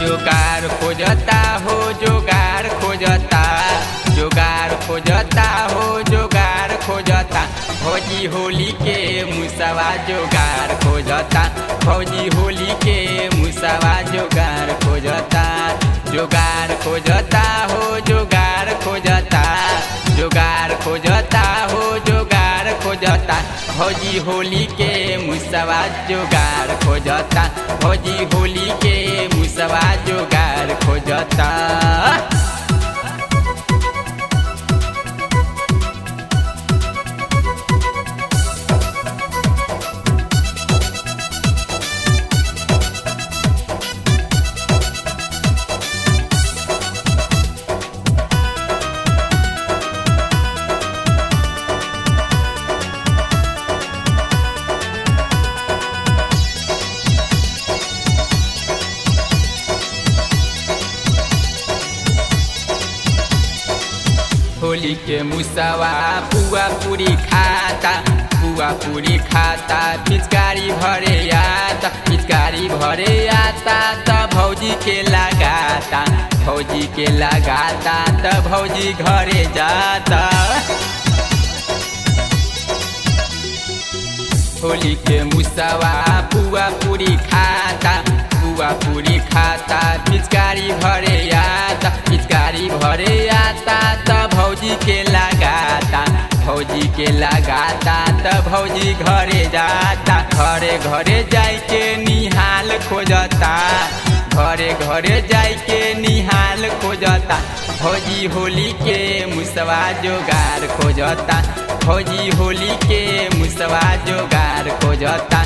जोगार खोजता हो जोगार खोजता, जोगार खोजता हो जोगार खोजता, भौजी होली के मुसवा जोगार खोजता, भौजी होली के मुसवा जोगार खोजता, जोगार खोजता हो जोगार खोजता, जोगार खोजता हो जोगार खोजता, भौजी होली के मुसवा जोगार खोजता, भौजी होली के मुसवा जोगार खोजता। होली के मुसवा पुआ पूरी खाता, पुआ पूरी खाता, पिचकारी भरे आता, पिचकारी भरे आता त भौजी के लगाता, भौजी के लगाता त भौजी घरे जाता। होली के मुसवा पुआ पूरी खाता, पुआ पूरी खाता, पिचकारी भरे आता, पिचकारी भरे आता त भौजी के लगाता, भौजी के लगाता त भौजी घरे जाता, घरे घरे जाइके निहाल खोजता, घरे घरे जाइके निहाल खोजता, भौजी होली के मुसवा जोगार खोजता, भौजी होली के मुसवा जोगार खोजता।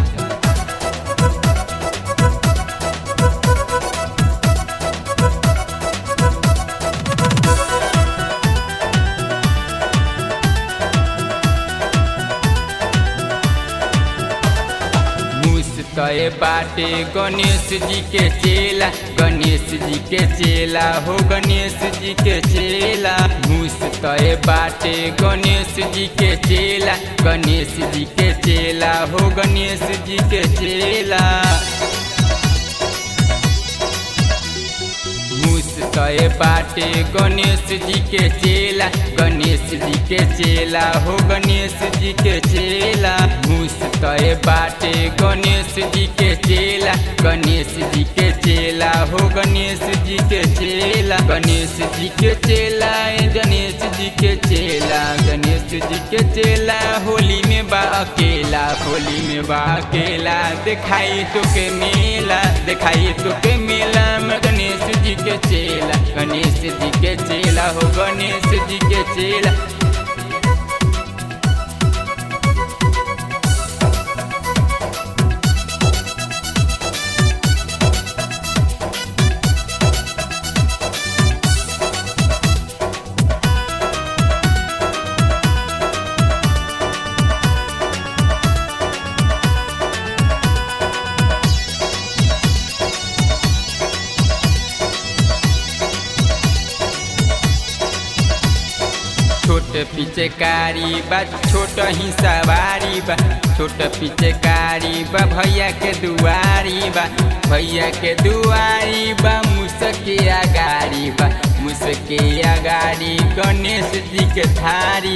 तय बाटे गणेश जी के चेला, गणेश जी के चेला हो गणेश जी के चेला, मूस तय बाटे गणेश जी के चेला, गणेश जी के चेला हो गणेश जी के चेला। तय बाटे गणेश जी के चेला, गणेश जी के चेला हो गणेश जी के चेला, मूस तय बाटे गणेश जी के चेला, गणेश जी के चेला हो गणेश जी के चेला, गणेश जी के चेला, गणेश जी के चेला, गणेश जी के चेला, होली में बा अकेला, होली में बा अकेला, दिखाई तो के मेला, दिखाई तो के मेला में गणेश जी के चेला, गणेश जी के चेला हो गणेश जी के चेला। छोट पिचकारी बा छोट ही सवारी बा, छोट पिचकारी बा भैया के दुआरी बा, भैया के दुआरी बा, मुसके अगाड़ी बा, मुसके अगाड़ी गणेश जी के थारी।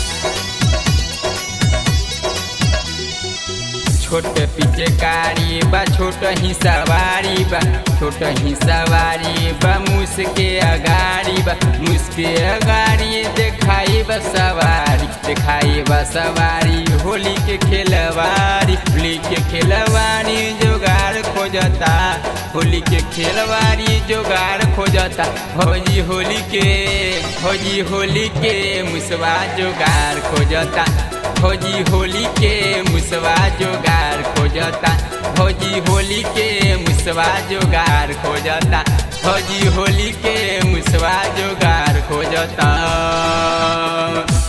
छोट पिचकारी बा छोट ही सवारी बा, छोट ही सवारी बा, मुसके अगाड़ी बा, मुसके अगाड़ी दिखाई बा सवारी, दिखाई बा सवारी, होली के खेलवारी, होली के खेलवारी जोगार खोजता, होली के खेलवारी जोगार खोजता, भौजी होली के, भौजी होली के मुसवा जोगार खोजता, भौजी होली के मुसवा जोगार खोजता, भौजी होली के मुसवा जोगार खोजता, भौजी होली के मुसवा जोगार खोजता।